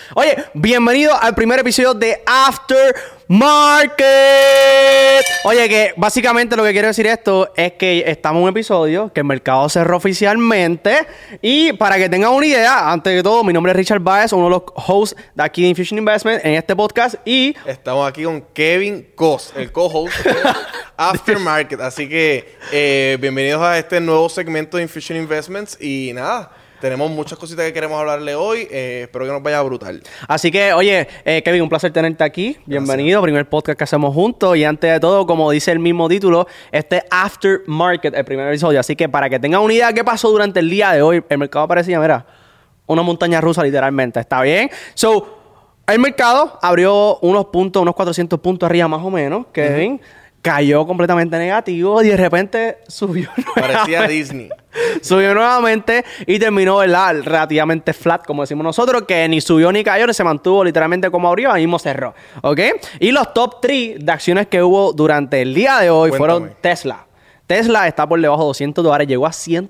Oye, bienvenido al primer episodio de After Market. Oye, que básicamente lo que quiero decir esto es que estamos en un episodio que el mercado cerró oficialmente. Y para que tengan una idea, antes de todo, mi nombre es Richard Baez, uno de los hosts de aquí de Infusion Investment en este podcast. Y estamos aquí con Kevin Cos, el co-host de After Market. Así que bienvenidos a este nuevo segmento de Infusion Investments. Y nada, tenemos muchas cositas que queremos hablarle hoy. Espero que nos vaya brutal. Así que, oye, Kevin, un placer tenerte aquí. Bienvenido. Gracias. Primer podcast que hacemos juntos. Y antes de todo, como dice el mismo título, este After Market, el primer episodio. Así que para que tengan una idea de qué pasó durante el día de hoy, el mercado parecía, mira, una montaña rusa literalmente. ¿Está bien? So, el mercado abrió unos 400 puntos arriba más o menos, Kevin. Cayó completamente negativo y de repente subió Parecía Disney. Subió nuevamente y terminó, ¿verdad?, relativamente flat, como decimos nosotros, que ni subió ni cayó, ni se mantuvo literalmente como abrió, ahí mismo cerró, ¿ok? Y los top 3 de acciones que hubo durante el día de hoy fueron Tesla. Tesla está por debajo de $200, llegó a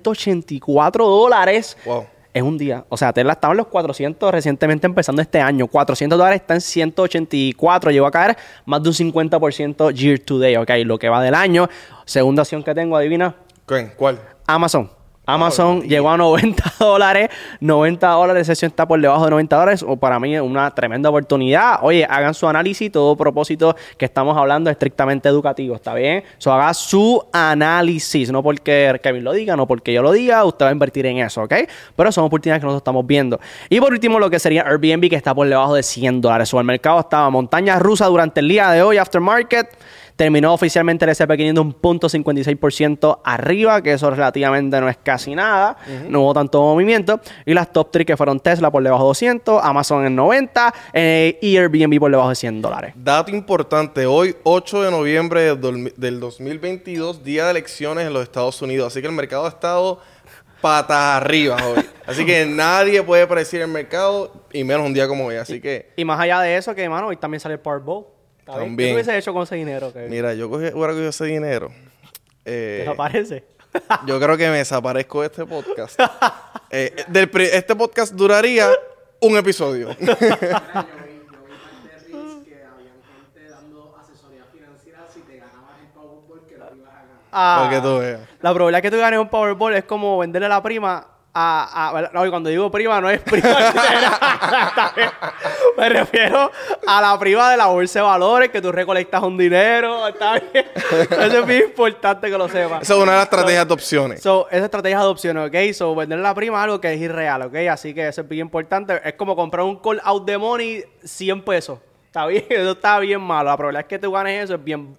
$184. Wow. Es un día. O sea, Tesla estaba en los 400 recientemente empezando este año. $400 está en 184. Llegó a caer más de un 50% year to day. Ok, lo que va del año. Segunda acción que tengo, adivina. ¿Cuál? Amazon llegó a $90. $90, esa acción está por debajo de $90. O para mí es una tremenda oportunidad. Oye, hagan su análisis. Todo propósito que estamos hablando es estrictamente educativo. ¿Está bien? Haga su análisis. No porque Kevin lo diga, no porque yo lo diga. Usted va a invertir en eso, ¿ok? Pero son oportunidades que nosotros estamos viendo. Y por último, lo que sería Airbnb, que está por debajo de $100. El mercado estaba montaña rusa durante el día de hoy, after market. Terminó oficialmente el S&P 500 un 0.56% arriba, que eso relativamente no es casi nada. No hubo tanto movimiento. Y las top 3 que fueron Tesla por debajo de 200, Amazon en 90 y Airbnb por debajo de $100. Dato importante, hoy 8 de noviembre del 2022, día de elecciones en los Estados Unidos. Así que el mercado ha estado patas arriba hoy. Así que nadie puede predecir el mercado y menos un día como hoy. Así que... Y más allá de eso, que hermano, hoy también sale el Powerball. También. ¿Qué hubiese hecho con ese dinero, Kevin? Mira, yo hubiera cogido ese dinero. ¿Te desaparece? Yo creo que me desaparezco de este podcast. Este podcast duraría un episodio. Yo vi parte de Reels que habían gente dando asesoría financiera si te ganabas el Powerball que lo ibas a ganar. Para que tú veas. La probabilidad que tú ganes un Powerball es como venderle la prima no, y cuando digo prima, no es prima. Me refiero a la prima de la bolsa de valores, que tú recolectas un dinero. ¿Está bien? Eso es bien importante que lo sepas. Esa es una de las estrategias de opciones. Esa estrategia de opciones, ¿ok? Venderle la prima es algo que es irreal, ¿ok? Así que eso es bien importante. Es como comprar un call out de money, $100. Está bien, eso está bien malo. La probabilidad es que tú ganes eso es bien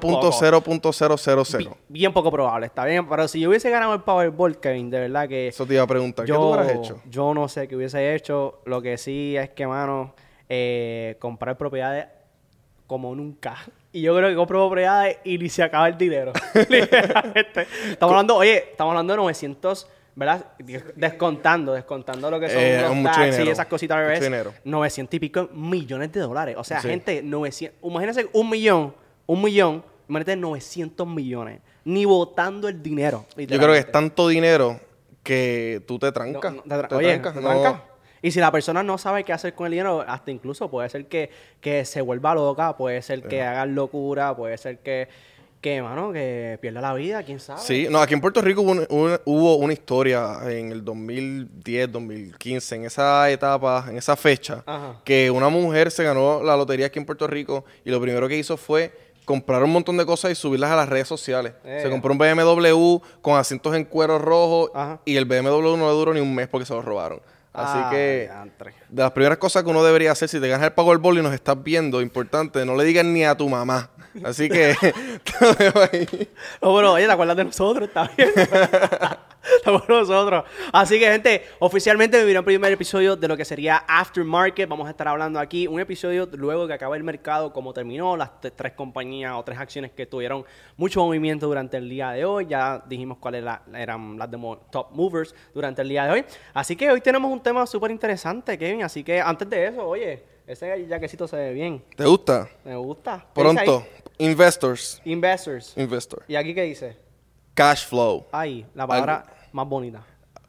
0.000. Bien poco probable, está bien. Pero si yo hubiese ganado el Powerball, Kevin, de verdad que... Eso te iba a preguntar. ¿Qué tú hubieras hecho? Yo no sé qué hubiese hecho. Lo que sí es que, mano, comprar propiedades como nunca. Y yo creo que compro propiedades y ni se acaba el dinero. Estamos hablando de 900... ¿verdad? Descontando lo que son los taxis y esas cositas al revés. 900 y pico millones de dólares. O sea, gente, 900... Imagínense un millón, imagínate 900 millones. Ni botando el dinero. Yo creo que es tanto dinero que tú te trancas. Te trancas. Y si la persona no sabe qué hacer con el dinero, hasta incluso puede ser que se vuelva loca, puede ser que haga locura, puede ser que mano, que pierda la vida, quién sabe. Sí, no, aquí en Puerto Rico hubo una historia en el 2010, 2015, en esa etapa, en esa fecha, que una mujer se ganó la lotería aquí en Puerto Rico y lo primero que hizo fue comprar un montón de cosas y subirlas a las redes sociales. Se compró un BMW con asientos en cuero rojo y el BMW no le duró ni un mes porque se lo robaron. Así que de las primeras cosas que uno debería hacer si te ganas el Powerball y nos estás viendo, importante, no le digas ni a tu mamá. Así que te dejo ahí. No, pero oye, ¿te acuerdas de nosotros? Está bien. Estamos nosotros. Así que, gente, oficialmente me vino el primer episodio de lo que sería Aftermarket. Vamos a estar hablando aquí. Un episodio luego que acabe el mercado, cómo terminó, las 3 compañías o 3 acciones que tuvieron mucho movimiento durante el día de hoy. Ya dijimos cuáles eran las top movers durante el día de hoy. Así que hoy tenemos un tema súper interesante, Kevin. Así que antes de eso, oye, ese jaquecito se ve bien. ¿Te gusta? Me gusta. Pronto. Investors. Investor. ¿Y aquí qué dice? Cash flow. Ahí, la palabra más bonita.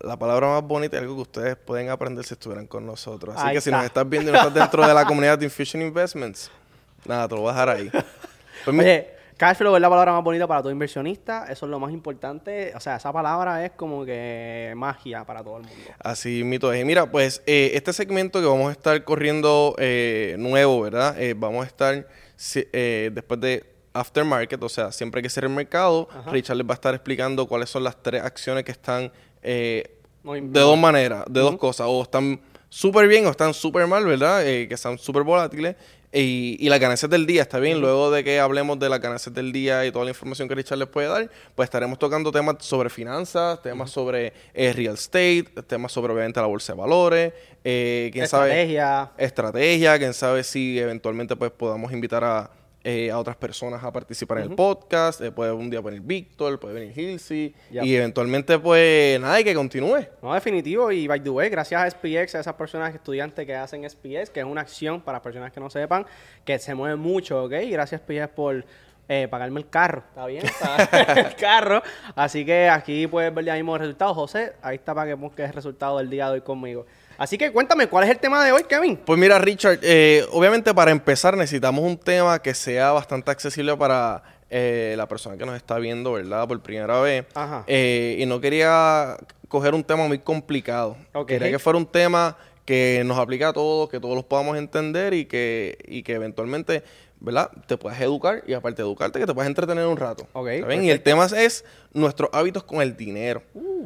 la palabra más bonita es algo que ustedes pueden aprender si estuvieran con nosotros. Así Ahí que si está. nos estás viendo y no estás dentro de la comunidad de Infusion Investments, nada, te lo voy a dejar ahí. Pues Oye, cash flow es la palabra más bonita para todo inversionista. Eso es lo más importante. O sea, esa palabra es como que magia para todo el mundo. así mito es. Y mira, pues este segmento que vamos a estar corriendo nuevo, ¿verdad? Vamos a estar después de aftermarket, o sea, siempre que cierre el mercado, Richard les va a estar explicando cuáles son las 3 acciones que están de dos maneras, de dos cosas, o están súper bien o están súper mal, ¿verdad? Que están súper volátiles. Y las ganancias del día, ¿está bien? Luego de que hablemos de las ganancias del día y toda la información que Richard les puede dar, pues estaremos tocando temas sobre finanzas, temas sobre real estate, temas sobre obviamente la bolsa de valores, quién Estrategia. sabe, estrategia, quién sabe si eventualmente pues podamos invitar a otras personas a participar en el podcast, puede un día venir Víctor, puede venir Hilsey, Yep. y eventualmente pues nada, y que continúe. No, definitivo. Y by the way, gracias a SPX, a esas personas estudiantes que hacen SPX, que es una acción para personas que no sepan, que se mueve mucho, ¿ok? Y gracias SPX por pagarme el carro, ¿está bien? El carro. Así que aquí puedes ver ya mismo el resultado. José, ahí está para que busques el resultado del día de hoy conmigo. Así que cuéntame, ¿cuál es el tema de hoy, Kevin? Pues mira, Richard, obviamente para empezar necesitamos un tema que sea bastante accesible para la persona que nos está viendo, ¿verdad? Por primera vez. Ajá. Y no quería coger un tema muy complicado. Ok. Quería que fuera un tema que nos aplique a todos, que todos los podamos entender y que eventualmente, ¿verdad? Te puedas educar y aparte de educarte, que te puedas entretener un rato. Ok, ¿Está bien? Y el tema es nuestros hábitos con el dinero.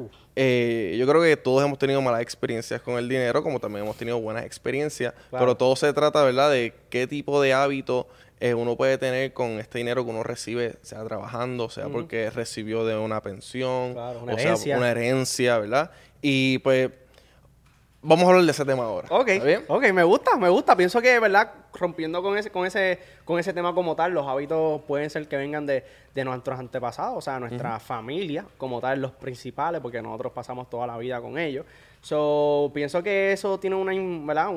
Yo creo que todos hemos tenido malas experiencias con el dinero, como también hemos tenido buenas experiencias, Claro. pero todo se trata, ¿verdad?, de qué tipo de hábito uno puede tener con este dinero que uno recibe, sea trabajando, sea porque recibió de una pensión, Claro, una o herencia. sea, una herencia, ¿verdad? Y pues vamos a hablar de ese tema ahora. Ok, ¿Está bien? ok, me gusta. Pienso que, ¿verdad? Rompiendo con ese tema como tal, los hábitos pueden ser que vengan de nuestros antepasados, o sea, nuestra familia como tal, los principales, porque nosotros pasamos toda la vida con ellos. So, pienso que eso tiene ¿verdad?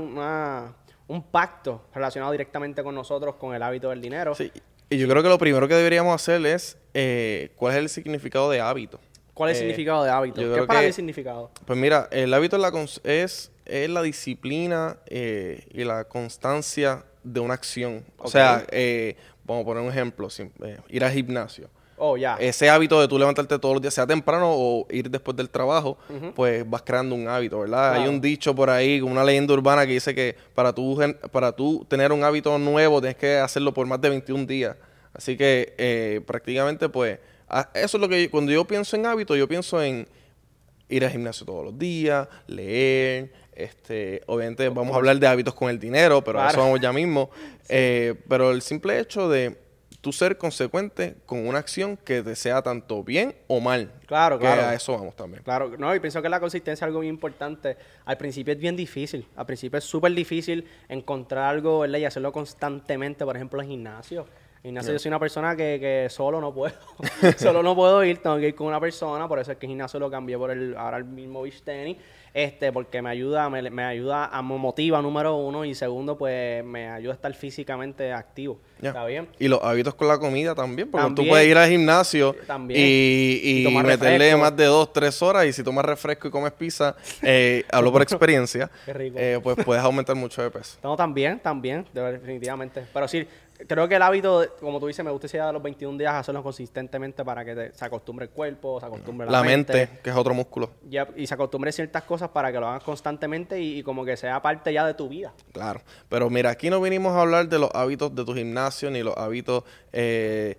Un pacto relacionado directamente con nosotros, con el hábito del dinero. Sí. Y yo creo que lo primero que deberíamos hacer es cuál es el significado de hábito. ¿Cuál es el significado de hábito? yo ¿Qué creo es para que- ti el significado? Pues mira, el hábito es la disciplina y la constancia de una acción. O Ok. sea, vamos a poner un ejemplo, ir al gimnasio. Oh, ya. Ese hábito de tú levantarte todos los días, sea temprano o ir después del trabajo, pues vas creando un hábito, ¿verdad? Claro. Hay un dicho por ahí, una leyenda urbana que dice que para tú tener un hábito nuevo tienes que hacerlo por más de 21 días. Así que prácticamente pues eso es lo que cuando yo pienso en hábito, yo pienso en ir al gimnasio todos los días, leer, obviamente vamos a hablar de hábitos con el dinero, pero a eso Claro. vamos ya mismo. Pero el simple hecho de tú ser consecuente con una acción que te sea tanto bien o mal. Claro, que claro. a eso vamos también. Claro, no, y pienso que la consistencia es algo bien importante. Al principio es bien difícil. Al principio es súper difícil encontrar algo, ¿verdad? Y hacerlo constantemente. Por ejemplo, en gimnasio. En gimnasio yo soy una persona que solo no puedo. Solo no puedo ir, tengo que ir con una persona. Por eso es que el gimnasio lo cambié por ahora el mismo beach tenis. Porque me ayuda, me ayuda, me motiva, número uno. Y segundo, pues me ayuda a estar físicamente activo. Ya. ¿Está bien? Y los hábitos con la comida también, porque También. tú puedes ir al gimnasio También. y Y tomar meterle refresco. más de 2-3 horas y si tomas refresco y comes pizza, hablo por experiencia, Qué rico. pues puedes aumentar mucho de peso. No, también, definitivamente. Pero sí, creo que el hábito, como tú dices, me gusta ese de los 21 días hacerlo consistentemente para que se acostumbre el cuerpo, se acostumbre La mente, que es otro músculo. Y se acostumbre a ciertas cosas para que lo hagas constantemente y como que sea parte ya de tu vida. Claro, pero mira, aquí no vinimos a hablar de los hábitos de tu gimnasio ni los hábitos de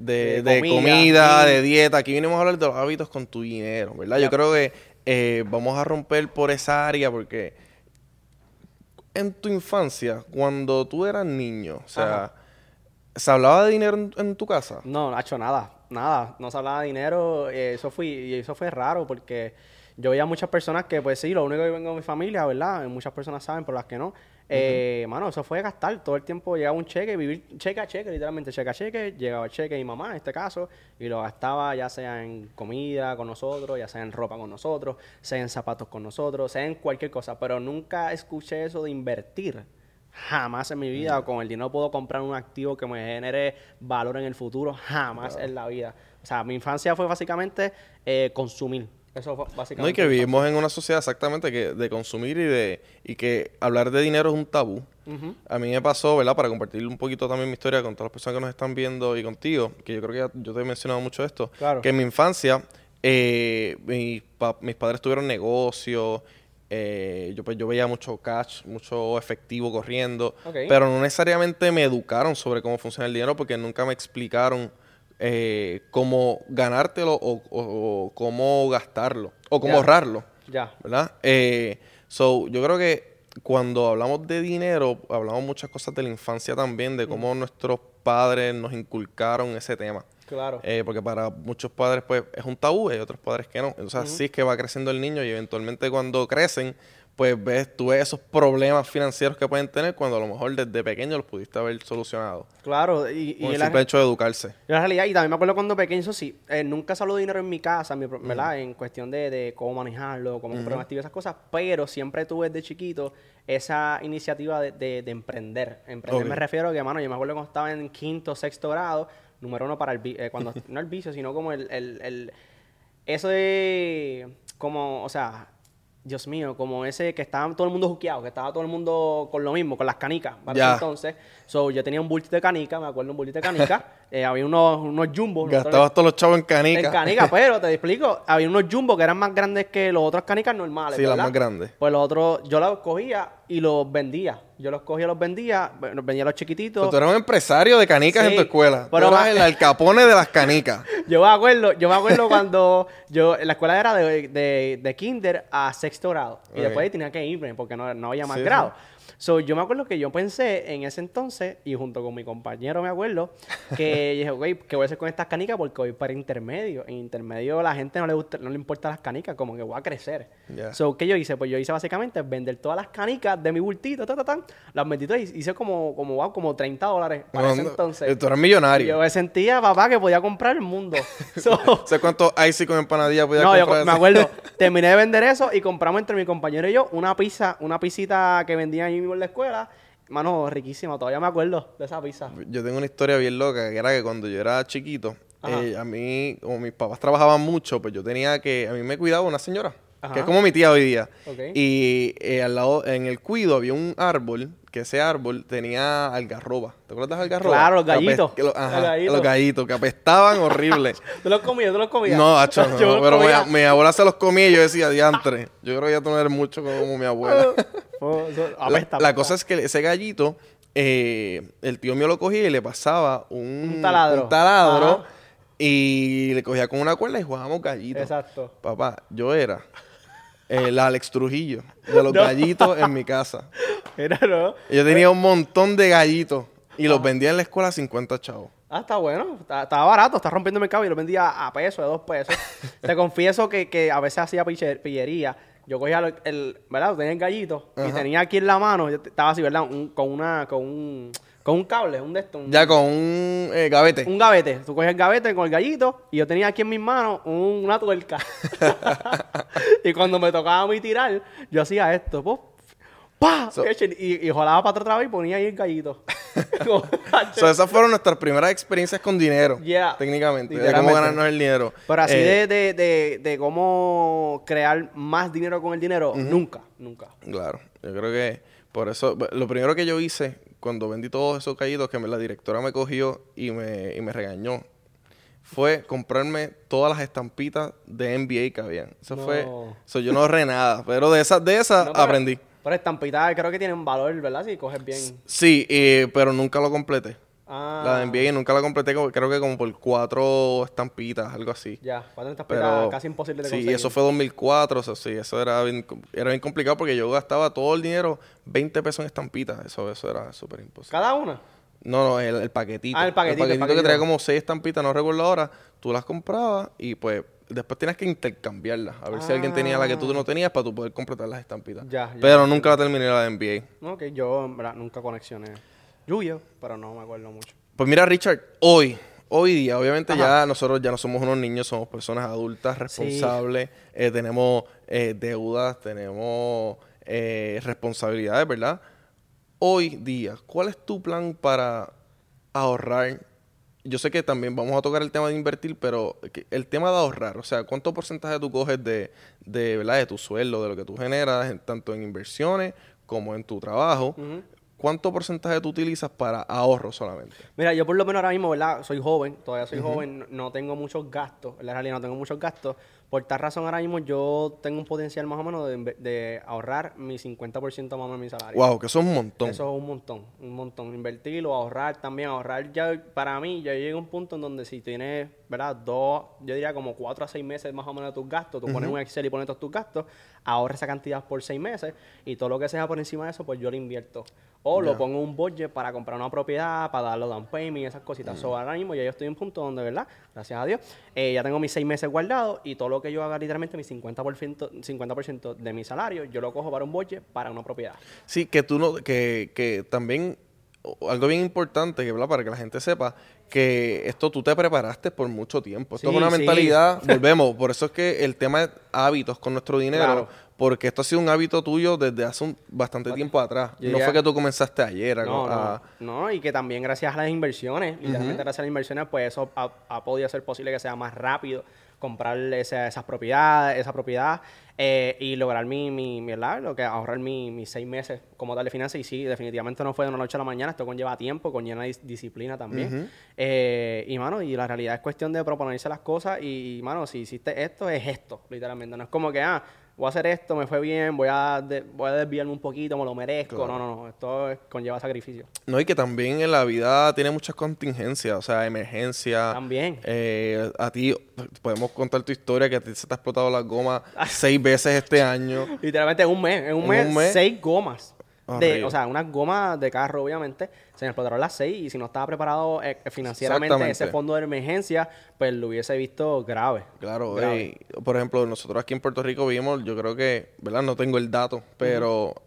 comida, de dieta. Aquí vinimos a hablar de los hábitos con tu dinero, ¿verdad? Yo creo que vamos a romper por esa área porque en tu infancia, cuando tú eras niño, o sea, Ajá. ¿se hablaba de dinero en tu casa? No, no ha hecho nada. No se hablaba de dinero. Eso fue raro porque yo veía muchas personas que, pues sí, lo único que vengo de mi familia, ¿verdad? Muchas personas saben, pero las que no. Mano, eso fue gastar. Todo el tiempo llegaba un cheque, vivir cheque a cheque, literalmente cheque a cheque. Llegaba el cheque de mi mamá, en este caso, y lo gastaba ya sea en comida con nosotros, ya sea en ropa con nosotros, sea en zapatos con nosotros, sea en cualquier cosa. Pero nunca escuché eso de invertir. Jamás en mi vida, con el dinero puedo comprar un activo que me genere valor en el futuro, jamás en la vida. O sea, mi infancia fue básicamente consumir. Eso fue No, y básicamente. que vivimos en una sociedad exactamente de consumir y que hablar de dinero es un tabú. Ujú. A mí me pasó, ¿verdad? Para compartir un poquito también mi historia con todas las personas que nos están viendo y contigo, que yo creo que yo te he mencionado mucho esto, Claro. que en mi infancia mis padres tuvieron negocios, yo veía mucho cash, mucho efectivo corriendo, Ok. pero no necesariamente me educaron sobre cómo funciona el dinero porque nunca me explicaron cómo ganártelo o cómo gastarlo o cómo Ya. ahorrarlo, Ya. ¿verdad? Yo creo que cuando hablamos de dinero, hablamos muchas cosas de la infancia también, de cómo nuestros padres nos inculcaron ese tema. Claro. Porque para muchos padres pues es un tabú y hay otros padres que no. Entonces así es que va creciendo el niño y eventualmente cuando crecen, pues tú ves esos problemas financieros que pueden tener cuando a lo mejor desde pequeño los pudiste haber solucionado. Claro. Y Con el la, simple hecho de educarse. la realidad, y también me acuerdo cuando pequeño, eso sí, nunca se habló de dinero en mi casa, ¿verdad? En cuestión de cómo manejarlo, cómo comprar un activo, esas cosas, pero siempre tuve desde chiquito esa iniciativa de emprender. Emprender Ok. me refiero a que, mano, yo me acuerdo cuando estaba en quinto, sexto grado, número uno para cuando, no el vicio, sino como eso de, como, o sea, Dios mío, como ese que estaba todo el mundo juqueado, que estaba todo el mundo con lo mismo, con las canicas, para Ya. ese entonces. Yo tenía un bultito de canica, me acuerdo un bultito de canica, había unos jumbos. Gastabas todos los chavos en En canica. canica, pero te explico, había unos jumbo que eran más grandes que los otros canicas normales, Sí, las ¿verdad? más grandes. Pues los otros, yo los cogía y los vendía. Yo los cogía y los vendía, los vendía a los O chiquititos. sea, tú eras un empresario de canicas Sí, en tu escuela. pero Tú eras va- el Al Capone de las canicas. Yo me acuerdo cuando la escuela era de kinder a sexto grado. Y Ok. después tenía que irme porque no había más Sí, grado. Yo me acuerdo que yo pensé en ese entonces, y junto con mi compañero me acuerdo, que dije, güey, ¿qué voy a hacer con estas canicas? Porque voy para intermedio. En intermedio la gente no le importa las canicas, como que voy a crecer. Ya. ¿Qué yo hice? Pues yo hice básicamente vender todas las canicas de mi bultito, las metí todas y hice como $30 para ese entonces. Tú eras Y millonario. yo me sentía, papá, que podía comprar el mundo. ¿Sabes cuántos icy con empanadilla podías No, yo comprar? me acuerdo. Terminé de vender eso y compramos entre mi compañero y yo una pisita que vendían ahí mismo en la escuela. Mano, riquísima. Todavía me acuerdo de esa pizza. Yo tengo una historia bien loca, que era que cuando yo era chiquito, Ajá. a mí, como mis papás trabajaban mucho, pues yo tenía que, a mí me cuidaba una señora, Ajá. que es como mi tía hoy día. Ok. Y al lado, en el cuido había un árbol, que ese árbol tenía algarroba. ¿Te acuerdas de las algarrobas? Claro, los Que apest- gallitos. que lo- ajá, Los gallitos. los gallitos, que apestaban horrible. ¿Tú los comías? No, hacho, no, Yo pero comía. mi abuela se los comía y yo decía, diantre, yo creo que ya tú no eres mucho como mi abuela. La cosa es que ese gallito, el tío mío lo cogía y le pasaba Un taladro. un taladro Ajá. y le cogía con una cuerda y jugábamos gallitos. Exacto. Papá, yo era el Alex Trujillo de los No. gallitos en mi casa. Mira, ¿no? Yo tenía un montón de gallitos y los vendía en la escuela a 50 chavos. Ah, está bueno. Estaba barato. Está rompiendo el mercado y lo vendía a peso, de 2 pesos. Te confieso que a veces hacía pillería. Yo cogía ¿verdad? Tenía el gallito y Ajá. tenía aquí en la mano. Yo estaba así, ¿verdad? Con un cable, un de estos. Ya con un gavete. Un gavete. Tú cogías el gavete con el gallito y yo tenía aquí en mis manos una tuerca. Y cuando me tocaba a mí tirar, yo hacía esto. ¡Puf! ¡Pah! So- y jalaba para atrás otra vez y ponía ahí el gallito. Esas fueron nuestras primeras experiencias con dinero, Yeah, técnicamente, de cómo literalmente. ganarnos el dinero. Pero así Eh, de cómo crear más dinero con el dinero, nunca. Claro, yo creo que por eso, lo primero que yo hice cuando vendí todos esos gallitos que la directora me cogió y me regañó, fue comprarme todas las estampitas de NBA que habían. Eso No. fue, yo no ahorré nada, pero de esas No, pero- aprendí. Pero estampitas creo que tienen valor, ¿verdad? Si coges bien. Sí, pero nunca lo completé. Ah, La de NBA nunca la completé, creo que como por 4 estampitas, algo así. Ya, cuando estampitas Pero casi imposible de sí, conseguir. eso fue 2004, o sea, sí, eso era bien complicado porque yo gastaba todo el dinero, 20 pesos en estampitas, eso era súper imposible. ¿Cada una? No, el paquetito. Ah, el paquetito que traía como 6 estampitas, no recuerdo ahora, tú las comprabas y pues después tienes que intercambiarlas, a ver si alguien tenía la que tú no tenías para tú poder completar las estampitas. Ya, Pero nunca la terminé la de NBA. No, que yo en verdad nunca conexioné. Lluvia, pero no me acuerdo mucho. Pues mira, Richard, hoy día, obviamente ya nosotros ya no somos unos niños, somos personas adultas, responsables, tenemos deudas, tenemos responsabilidades, ¿verdad? Hoy día, ¿cuál es tu plan para ahorrar yo sé que también vamos a tocar el tema de invertir, pero el tema de ahorrar, o sea, ¿cuánto porcentaje tú coges ¿verdad? De tu sueldo, de lo que tú generas, tanto en inversiones como en tu trabajo? ¿Cuánto porcentaje tú utilizas para ahorro solamente? Mira, yo por lo menos ahora mismo, ¿verdad? Soy joven, todavía soy joven, no tengo muchos gastos, en la realidad no tengo muchos gastos. Por tal razón ahora mismo yo tengo un potencial más o menos de ahorrar mi 50% más o menos de mi salario. Wow, que eso es un montón. Eso es un montón. Invertirlo, ahorrar también, ahorrar ya, para mí, ya llega un punto en donde si tienes, ¿verdad? Yo diría como 4 a 6 meses más o menos de tus gastos, tú pones un Excel y pones todos tus gastos, ahorra esa cantidad por 6 meses y todo lo que sea por encima de eso, pues yo lo invierto. O lo pongo en un budget para comprar una propiedad, para darle down payment y esas cositas. So, ahora mismo ya yo estoy en un punto donde, ¿verdad? Gracias a Dios, ya tengo mis 6 meses guardados y todo lo que yo haga literalmente, mi 50% de mi salario, yo lo cojo para un budget para una propiedad. Sí, que tú no, que también, algo bien importante, que ¿verdad? Para que la gente sepa, que esto tú te preparaste por mucho tiempo. Esto Sí, es una sí. mentalidad, volvemos, por eso es que el tema de hábitos con nuestro dinero, Claro. porque esto ha sido un hábito tuyo desde hace bastante tiempo atrás. Yo No diría- fue que tú comenzaste ayer. No, y que también gracias a las inversiones, literalmente gracias a las inversiones, pues eso ha podido ser posible que sea más rápido comprar esa propiedad y lograr ¿verdad? Lo que ahorrar mis 6 meses como tal de finanzas. Y sí, definitivamente no fue de una noche a la mañana, esto conlleva tiempo, conlleva disciplina también. Y mano, y la realidad es cuestión de proponerse las cosas y mano, si hiciste esto, es esto, literalmente. No es como que, voy a hacer esto, me fue bien, voy a desviarme un poquito, me lo merezco. Claro. No, esto conlleva sacrificio. No, y que también en la vida tiene muchas contingencias, o sea, emergencias. También. A ti, podemos contar tu historia, que a ti se te ha explotado la goma 6 veces este año. Literalmente en un mes, 6 gomas. Horrible. O sea, unas gomas de carro, obviamente, se me explotaron las 6 y si no estaba preparado financieramente Exactamente. ese fondo de emergencia, pues lo hubiese visto grave. Claro, Grave. por ejemplo, nosotros aquí en Puerto Rico vivimos, yo creo que, ¿verdad? No tengo el dato, pero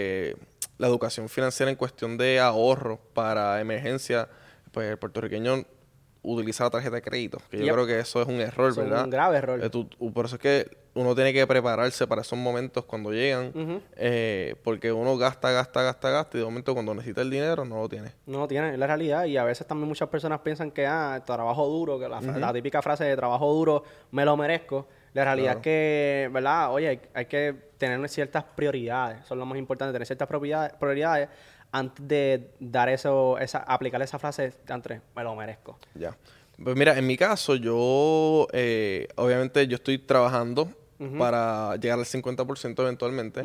la educación financiera en cuestión de ahorro para emergencia, pues el puertorriqueño utiliza la tarjeta de crédito, que yo Yep. creo que eso es un error, Eso es ¿verdad? un grave error. Por eso es que uno tiene que prepararse para esos momentos cuando llegan, porque uno gasta y de momento cuando necesita el dinero no lo tiene. No lo tiene, es la realidad. Y a veces también muchas personas piensan que, trabajo duro, que la típica frase de trabajo duro, me lo merezco. La realidad Claro. es que, ¿verdad? Oye, hay que tener ciertas prioridades. Eso es lo más importante, tener ciertas prioridades antes de dar aplicar esa frase entre me lo merezco. Ya. Pues mira, en mi caso, yo, obviamente, yo estoy trabajando para llegar al 50% eventualmente,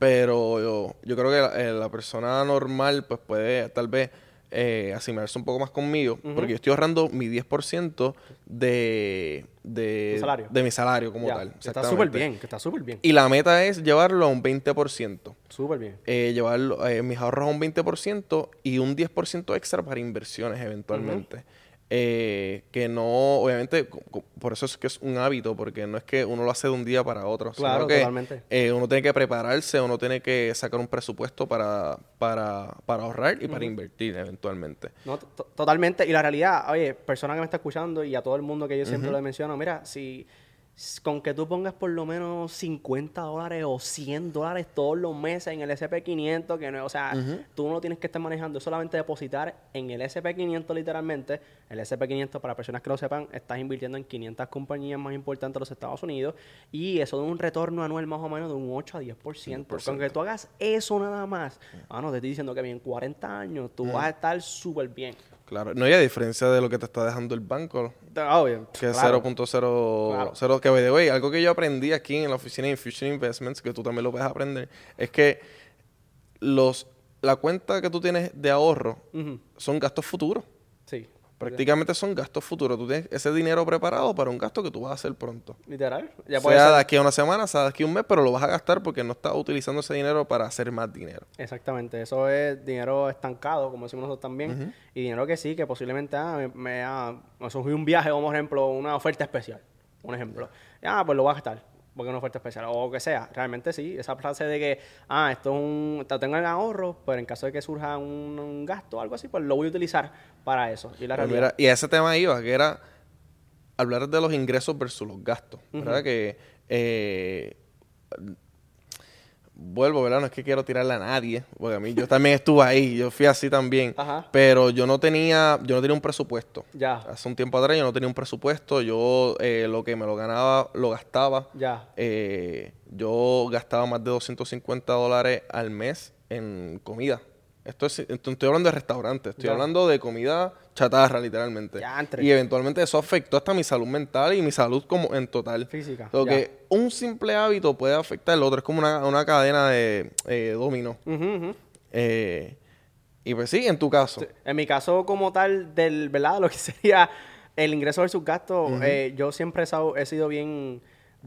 pero yo creo que la persona normal, pues puede tal vez asimilarse un poco más conmigo, porque yo estoy ahorrando mi 10% ¿Tu salario? de mi salario como Ya, tal. que está exactamente. súper bien, que está súper bien. Y la meta es llevarlo a un 20%. Súper bien. Llevarlo, mis ahorros a un 20% y un 10% extra para inversiones eventualmente. Que no, obviamente, por eso es que es un hábito, porque no es que uno lo hace de un día para otro, Claro, sino que totalmente. uno tiene que prepararse, uno tiene que sacar un presupuesto para ahorrar y para invertir eventualmente. No, totalmente. Y la realidad, oye, persona que me está escuchando y a todo el mundo que yo siempre le menciono, mira, si con que tú pongas por lo menos $50 o $100 todos los meses en el SP500, que no, o sea, tú no tienes que estar manejando, solamente depositar en el SP500 literalmente. El SP500, para personas que lo sepan, estás invirtiendo en 500 compañías más importantes de los Estados Unidos y eso da un retorno anual más o menos de un 8 a 10%. Con que tú hagas eso nada más, no te estoy diciendo que en 40 años tú vas a estar súper bien. Claro, no hay a diferencia de lo que te está dejando el banco, Obvio, que es claro. 0.00, que by the way, algo que yo aprendí aquí en la oficina de Infusion Investments, que tú también lo puedes aprender, es que la cuenta que tú tienes de ahorro son gastos futuros. Sí. Prácticamente son gastos futuros. Tú tienes ese dinero preparado para un gasto que tú vas a hacer pronto. Literal. Ya puede Sea ser. de aquí a una semana, sea de aquí a un mes, pero lo vas a gastar porque no estás utilizando ese dinero para hacer más dinero. Exactamente. Eso es dinero estancado, como decimos nosotros también. Y dinero que sí, que posiblemente me surgió un viaje, o por ejemplo, una oferta especial. Un ejemplo. Pues lo voy a gastar. Porque es una oferta especial. O que sea. Realmente sí. Esa frase de que, esto es lo tengo en ahorro, pero en caso de que surja un gasto o algo así, pues lo voy a utilizar para eso. Y la Pues realidad. mira, y a ese tema iba, que era hablar de los ingresos versus los gastos. ¿Verdad? Que vuelvo, ¿verdad? No es que quiero tirarle a nadie, porque a mí yo también estuve ahí, yo fui así también, Ajá. pero yo no tenía un presupuesto. Ya. Hace un tiempo atrás yo no tenía un presupuesto, yo lo que me lo ganaba, lo gastaba. Ya. Yo gastaba más de $250 al mes en comida. Estoy hablando de restaurantes, estoy Ya. hablando de comida chatarra, literalmente. Yantre. Y eventualmente eso afectó hasta mi salud mental y mi salud como en total. Física, Porque ya. un simple hábito puede afectar el otro. Es como una cadena de dominó. Ujú, ujú. Y pues sí, en tu caso. En mi caso como tal, ¿verdad? Lo que sería el ingreso versus gasto, yo siempre he sido bien,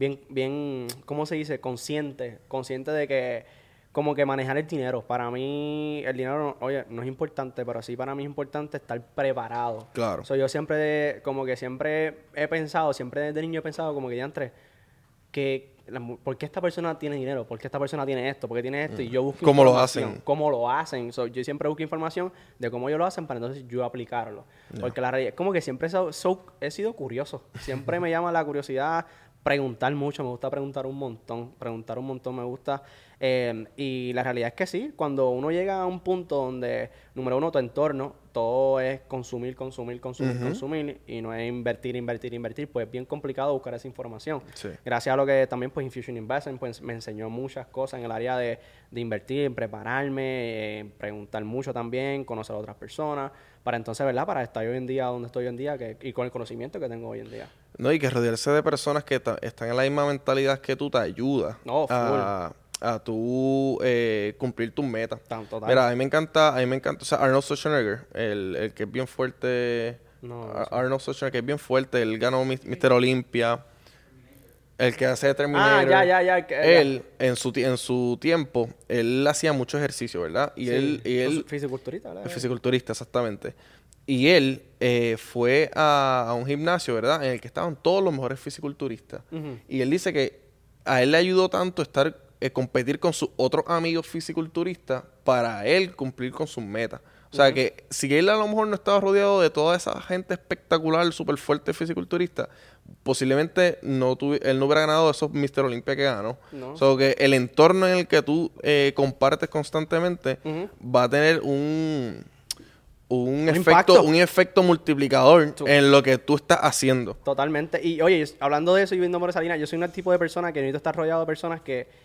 ¿cómo se dice? Consciente de que como que manejar el dinero. Para mí el dinero, oye, no es importante, pero sí para mí es importante estar preparado. Claro. Yo siempre he pensado, siempre desde niño he pensado como que diantre, ¿por qué esta persona tiene dinero? ¿Por qué esta persona tiene esto? ¿Por qué tiene esto? Y yo busco ¿Cómo lo información. hacen? ¿Cómo lo hacen? Yo siempre busco información de cómo ellos lo hacen para entonces yo aplicarlo. Porque la realidad es como que siempre he sido curioso. Siempre me llama la curiosidad preguntar mucho. Me gusta preguntar un montón. Me gusta. Y la realidad es que sí. Cuando uno llega a un punto donde, número uno, tu entorno, todo es consumir y no es invertir, pues es bien complicado buscar esa información. Sí. Gracias a lo que también pues Infusion Investment pues me enseñó muchas cosas en el área de invertir, en prepararme, preguntar mucho también, conocer a otras personas, para entonces, ¿verdad? Para estar hoy en día donde estoy hoy en día y con el conocimiento que tengo hoy en día. No, y que rodearse de personas que están en la misma mentalidad que tú te ayuda No, a tú cumplir tus metas. Total. Mira, a mí me encanta, o sea, Arnold Schwarzenegger, el que es bien fuerte, No sé. Arnold Schwarzenegger, que es bien fuerte, él ganó Mr. Olympia, el que hace Terminator. Ya. Él, en su tiempo, él hacía mucho ejercicio, ¿verdad? Y él Fisiculturista, ¿verdad? el fisiculturista, exactamente. Y él fue a un gimnasio, ¿verdad? En el que estaban todos los mejores fisiculturistas. Ujú. Y él dice que a él le ayudó tanto competir con sus otros amigos fisiculturistas para él cumplir con sus metas. O sea que si él a lo mejor no estaba rodeado de toda esa gente espectacular, súper fuerte fisiculturista, posiblemente él no hubiera ganado esos Mr. Olympia que ganó. No. O sea que el entorno en el que tú compartes constantemente va a tener un impacto. efecto multiplicador en lo que tú estás haciendo. Totalmente. Y oye, hablando de eso y viendo por esa línea, yo soy un tipo de persona que necesito estar rodeado de personas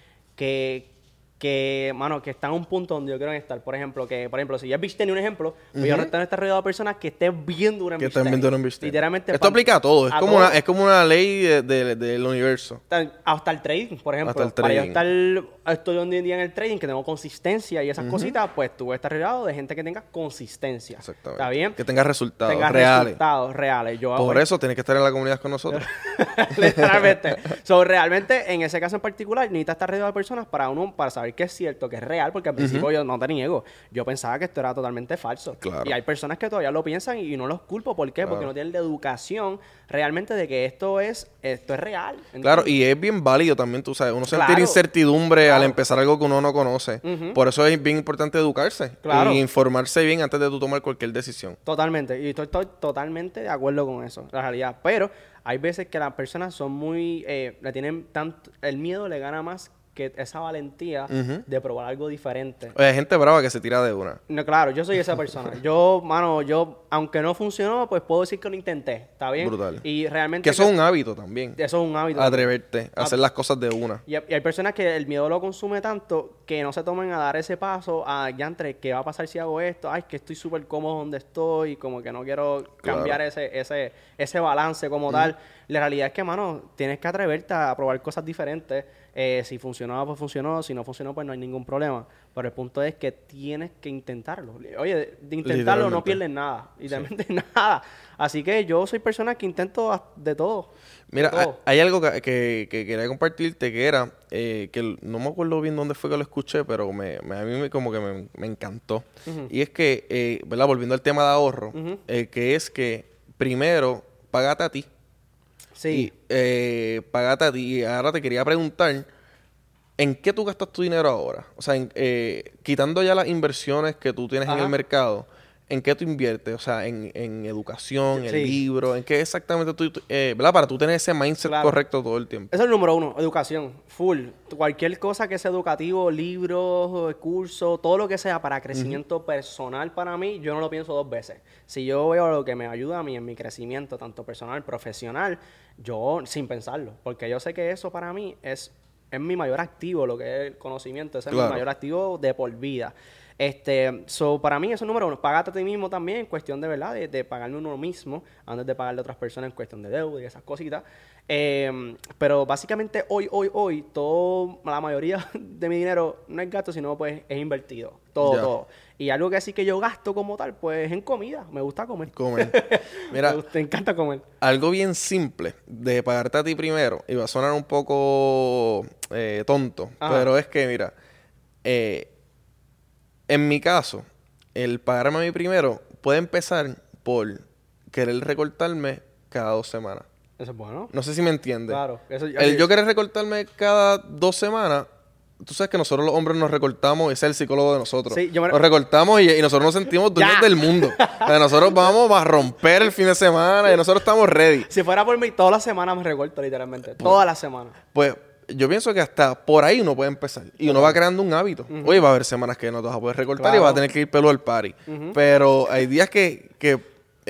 mano, que están a un punto donde yo quiero estar. Por ejemplo, si ya es tenía un ejemplo, pues yo tengo que estar rodeado de personas que estén viendo una Que estén viendo un beach tenis. Literalmente. Esto aplica a todo. Es como una ley del universo. Hasta el trading, por ejemplo. Hasta el Para yo trading. estoy hoy en día en el trading, que tengo consistencia y esas cositas, pues tú vas a estar rodeado de gente que tenga consistencia. Exactamente. ¿Está bien? Que tenga resultados Resultados reales. reales. Por eso tienes que estar en la comunidad con nosotros. Literalmente. Realmente, en ese caso en particular, necesitas estar rodeado de personas para saber que es cierto, que es real, porque al principio yo no te niego. Yo pensaba que esto era totalmente falso. Claro. Y hay personas que todavía lo piensan y no los culpo. ¿Por qué? Claro. Porque no tienen la educación realmente de que esto es real. ¿Entiendes? Claro, y es bien válido también, tú sabes, uno sentir Claro. incertidumbre al empezar algo que uno no conoce. Por eso es bien importante educarse Claro. y informarse bien antes de tú tomar cualquier decisión. Totalmente. Y estoy totalmente de acuerdo con eso, la realidad. Pero hay veces que las personas son muy... le tienen tanto... El miedo le gana más que esa valentía de probar algo diferente. Oye, hay gente brava que se tira de una. No, claro, yo soy esa persona. Aunque no funcionó, pues puedo decir que lo intenté. ¿Está bien? Brutal. Y realmente... Que eso es un hábito también. Eso es un hábito. Atreverte a hacer las cosas de una. Y hay personas que el miedo lo consume tanto que no se toman a dar ese paso a, yantre, ¿qué va a pasar si hago esto? Ay, que estoy súper cómodo donde estoy, como que no quiero cambiar ese balance como tal. La realidad es que, mano, tienes que atreverte a probar cosas diferentes. Si funcionó, pues funcionó. Si no funcionó, pues no hay ningún problema. Pero el punto es que tienes que intentarlo. Oye, de intentarlo no pierdes nada. Literalmente nada. Así que yo soy persona que intento de todo. Mira, De todo. hay algo que quería compartirte que era, que no me acuerdo bien dónde fue que lo escuché, pero a mí como que me encantó. Y es que, ¿verdad? Volviendo al tema de ahorro, que es que primero, págate a ti. Sí. Págate a ti. Y ahora te quería preguntar, ¿en qué tú gastas tu dinero ahora? O sea, quitando ya las inversiones que tú tienes en el mercado, ¿en qué tú inviertes? O sea, en educación, en Sí. libros, ¿en qué exactamente ¿verdad? Para tú tener ese mindset Claro. correcto todo el tiempo. Eso es el número uno, educación, full. Cualquier cosa que sea educativo, libros, cursos, todo lo que sea para crecimiento personal para mí, yo no lo pienso dos veces. Si yo veo lo que me ayuda a mí en mi crecimiento, tanto personal, profesional, yo sin pensarlo, porque yo sé que eso para mí es mi mayor activo, lo que es el conocimiento, ese es mi Claro. mayor activo de por vida. Para mí eso es número uno. Págate a ti mismo también en cuestión de verdad, de pagarme uno mismo antes de pagarle a otras personas en cuestión de deuda y esas cositas. Pero básicamente hoy, la mayoría de mi dinero no es gasto, sino pues es invertido. Ya. Todo. Y algo que sí que yo gasto como tal, pues en comida. Me gusta comer. Comer. Mira, Me encanta comer. algo bien simple de pagarte a ti primero, y va a sonar un poco tonto, Ajá. pero es que, mira, en mi caso, el pagarme a mí primero puede empezar por querer recortarme cada 2 semanas. Eso es bueno. No sé si me entiendes. Claro. Eso, El yo querer recortarme cada 2 semanas, tú sabes que nosotros los hombres nos recortamos, ese es el psicólogo de nosotros. Sí, Nos recortamos y nosotros nos sentimos dueños Ya. del mundo. O sea, nosotros vamos a romper el fin de semana y nosotros estamos ready. Si fuera por mí, todas las semanas me recorto, literalmente. Todas las semanas. Pues yo pienso que hasta por ahí uno puede empezar. Y uno va creando un hábito. Oye, va a haber semanas que no te vas a poder recortar y Claro. vas a tener que ir pelo al party. Pero hay días que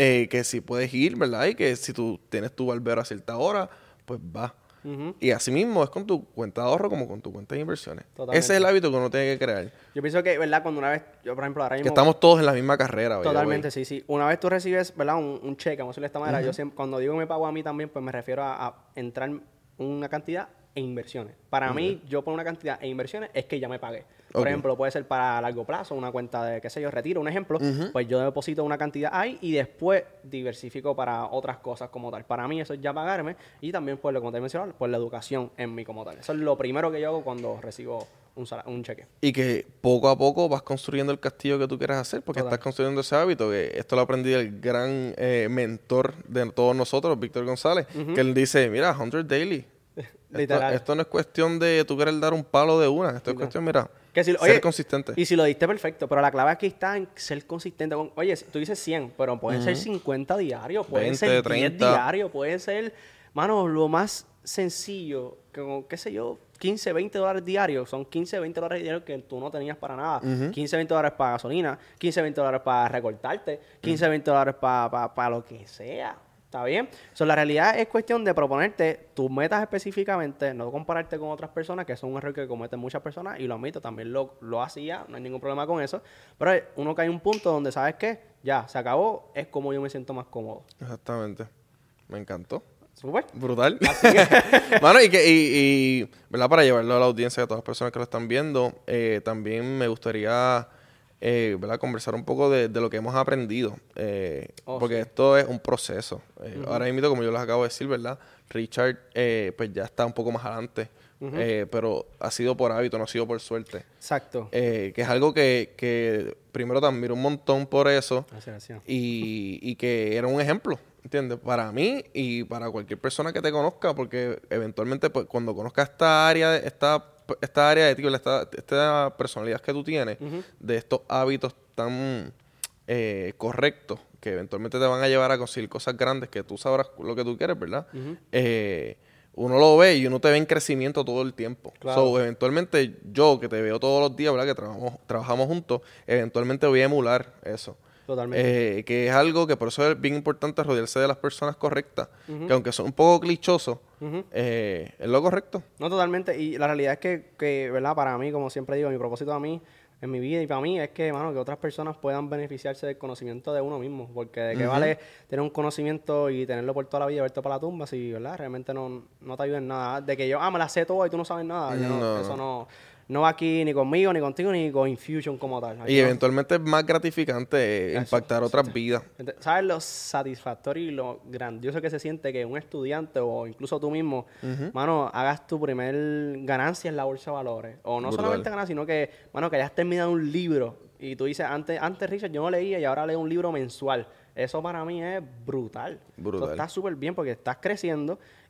sí puedes ir, ¿verdad? Y que si tú tienes tu barbero a cierta hora, pues va. Y así mismo es con tu cuenta de ahorro como con tu cuenta de inversiones. Totalmente. Ese es el hábito que uno tiene que crear. Yo pienso que, ¿verdad? Cuando una vez, yo por ejemplo, ahora mismo... Que estamos todos en la misma carrera. by the way. Totalmente, sí. Una vez tú recibes, ¿verdad? Un cheque, vamos a decirlo de esta manera. Yo siempre, cuando digo me pago a mí también, pues me refiero a entrar una cantidad e inversiones. Para mí, yo poner una cantidad e inversiones es que ya me pagué. Por Ok. ejemplo, puede ser para largo plazo, una cuenta de, qué sé yo, retiro, un ejemplo. Pues yo deposito una cantidad ahí y después diversifico para otras cosas como tal. Para mí eso es ya pagarme y también, pues, como te mencionaba, pues la educación en mí como tal. Eso es lo primero que yo hago cuando recibo un cheque. Y que poco a poco vas construyendo el castillo que tú quieras hacer, porque Total. estás construyendo ese hábito. Que esto lo aprendí del gran mentor de todos nosotros, Víctor González, que él dice, mira, 100 daily. Literal. Esto no es cuestión de tú querer dar un palo de una. Esto es cuestión, mira, Que si, ser consistente. Y si lo diste perfecto, pero la clave aquí está en ser consistente. Oye, tú dices 100, pero pueden ser 50 diarios, pueden 20, ser 10 30. diarios, pueden ser, mano, lo más sencillo, como, qué sé yo, 15, 20 dólares diarios. Son 15, 20 dólares diarios que tú no tenías para nada. 15, 20 dólares para gasolina, 15, 20 dólares para recortarte, 15, 20 dólares para lo que sea. ¿Está bien? La realidad es cuestión de proponerte tus metas específicamente, no compararte con otras personas, que es un error que cometen muchas personas, y lo admito, también lo hacía, no hay ningún problema con eso, pero uno cae en un punto donde, ¿sabes qué? Ya, se acabó, es como yo me siento más cómodo. Exactamente. Me encantó. ¿Súper? Brutal. Así que, Mano, y ¿verdad? Para llevarlo a la audiencia, a todas las personas que lo están viendo, también me gustaría, ¿verdad? Conversar un poco de lo que hemos aprendido. Porque sí. esto es un proceso. Ahora mismo, como yo les acabo de decir, ¿verdad? Richard, pues ya está un poco más adelante. Pero ha sido por hábito, no ha sido por suerte. exacto. Que es algo que primero te admiro un montón por eso. Gracias. Y que era un ejemplo, ¿entiendes? Para mí y para cualquier persona que te conozca, porque eventualmente pues, cuando conozcas esta área de ti, esta personalidad que tú tienes, de estos hábitos tan correctos, que eventualmente te van a llevar a conseguir cosas grandes que tú sabrás lo que tú quieres, ¿verdad? Uno lo ve y uno te ve en crecimiento todo el tiempo. Claro. Eventualmente yo, que te veo todos los días, ¿verdad? Que trabajamos juntos, eventualmente voy a emular eso. Totalmente. Que es algo que por eso es bien importante rodearse de las personas correctas, que aunque son un poco clichosos, es lo correcto. No, totalmente. Y la realidad es que, ¿verdad? Para mí, como siempre digo, mi propósito a mí, en mi vida y para mí, es que, mano, que otras personas puedan beneficiarse del conocimiento de uno mismo. Porque de qué vale tener un conocimiento y tenerlo por toda la vida y verte para la tumba si, ¿verdad? Realmente no te ayuda en nada. De que yo, me la sé todo y tú no sabes nada. Eso no va aquí ni conmigo, ni contigo, ni con Infusion como tal. Aquí Y no. eventualmente es más gratificante impactar otras vidas. ¿Sabes lo satisfactorio y lo grandioso que se siente que un estudiante o incluso tú mismo, mano, hagas tu primer ganancia en la bolsa de valores? O no Brutal. solamente ganar, sino que, mano, que hayas terminado un libro y tú dices, antes Richard, yo no leía y ahora leo un libro mensual. Eso para mí es brutal. Brutal. Eso está súper bien porque estás creciendo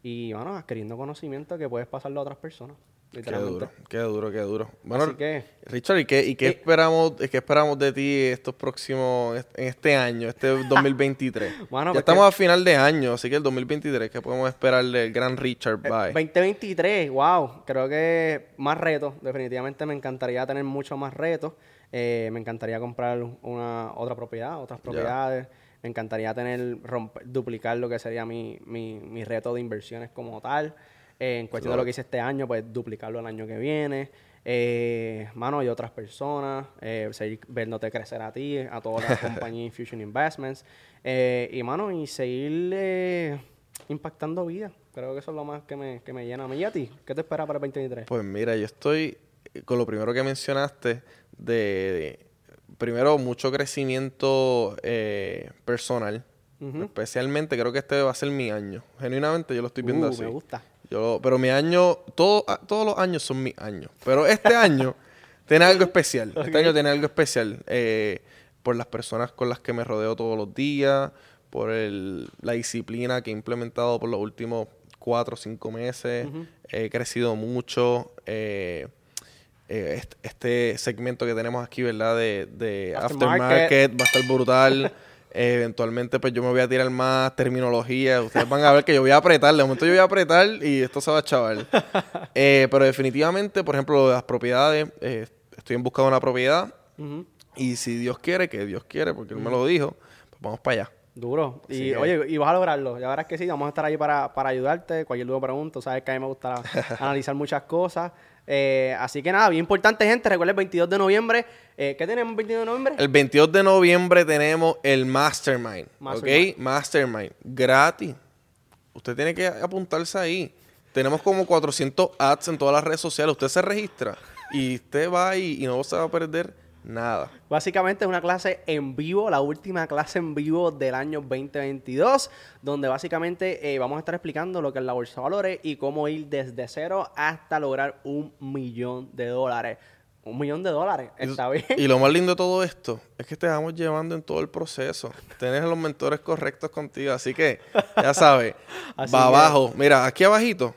y, bueno, adquiriendo conocimiento que puedes pasarlo a otras personas, literalmente. Qué duro. Bueno, Así que, Richard, ¿qué esperamos de ti en este año, este 2023? Bueno, Ya pues estamos a final de año, así que el 2023, ¿qué podemos esperar del gran Richard? Bye. 2023, wow, creo que más retos, definitivamente me encantaría tener muchos más retos, me encantaría comprar otras propiedades, me encantaría duplicar lo que sería mi reto de inversiones como tal, en cuestión de lo que hice este año, pues duplicarlo el año que viene, mano, y otras personas, seguir viéndote crecer a ti, a toda la compañía Infusion Investments, y mano, y seguir impactando vidas. Creo que eso es lo más que me llena a mí y a ti. ¿Qué te espera para el 2023? Pues mira, yo estoy con lo primero que mencionaste primero, mucho crecimiento personal. Especialmente creo que este va a ser mi año. Genuinamente yo lo estoy viendo así. Me gusta. Pero mi año, todos los años son mis años. Pero este año tiene algo especial. Okay. Este año tiene algo especial. Por las personas con las que me rodeo todos los días, por la disciplina que he implementado por los últimos 4 o 5 meses. He crecido mucho. Este segmento que tenemos aquí, ¿verdad? De Aftermarket va a estar brutal. Eventualmente, pues yo me voy a tirar más terminología. Ustedes van a ver que yo voy a apretar. De momento yo voy a apretar y esto se va a chaval. Pero definitivamente, por ejemplo, lo de las propiedades. Estoy en busca de una propiedad. Y si Dios quiere, que Dios quiere, porque Él me lo dijo, pues vamos para allá. Duro. Y oye, y vas a lograrlo. Ya verás que sí, vamos a estar ahí para ayudarte. Cualquier duda o pregunta, sabes que a mí me gusta analizar muchas cosas. Así que nada, bien importante, gente. Recuerda el 22 de noviembre. ¿Qué tenemos el 22 de noviembre? El 22 de noviembre tenemos el Mastermind. ¿Ok? Mastermind. Gratis. Usted tiene que apuntarse ahí. Tenemos como 400 ads en todas las redes sociales. Usted se registra y usted va ahí y no se va a perder nada. Básicamente es una clase en vivo, la última clase en vivo del año 2022, donde básicamente vamos a estar explicando lo que es la bolsa de valores y cómo ir desde cero hasta lograr $1 millón. $1 millón, está bien. Y lo más lindo de todo esto es que te vamos llevando en todo el proceso. Tienes los mentores correctos contigo, así que ya sabes, va abajo. Mira, aquí abajito.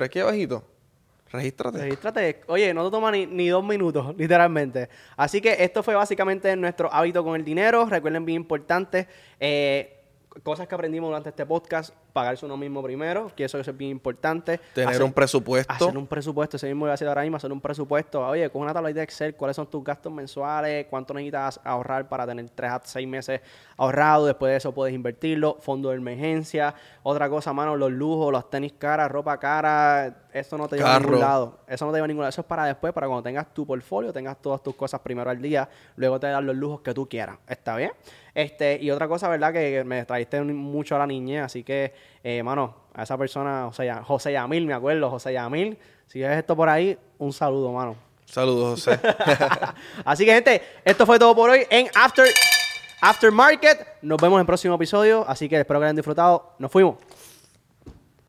Regístrate. Oye, no te toma ni 2 minutos, literalmente. Así que esto fue básicamente nuestro hábito con el dinero. Recuerden, bien importante, cosas que aprendimos durante este podcast, pagarse uno mismo primero, que eso es bien importante. Tener un presupuesto. Hacer un presupuesto, ese mismo voy a hacer ahora mismo, hacer un presupuesto. Oye, con una tabla de Excel, cuáles son tus gastos mensuales, cuánto necesitas ahorrar para tener 3 a 6 meses ahorrados. Después de eso puedes invertirlo, fondo de emergencia. Otra cosa, mano, los lujos, los tenis caras, ropa cara, eso no te lleva a ningún lado. Eso no te lleva a ningún lado. Eso es para después, para cuando tengas tu portfolio, tengas todas tus cosas primero al día, luego te das los lujos que tú quieras. ¿Está bien? Y otra cosa, ¿verdad? Que me trajiste mucho a la niñez, así que, mano, a esa persona, José Yamil, me acuerdo, José Yamil, si ves esto por ahí, un saludo, mano. Saludos, José. Así que, gente, esto fue todo por hoy en Aftermarket. Nos vemos en el próximo episodio, así que espero que hayan disfrutado. Nos fuimos.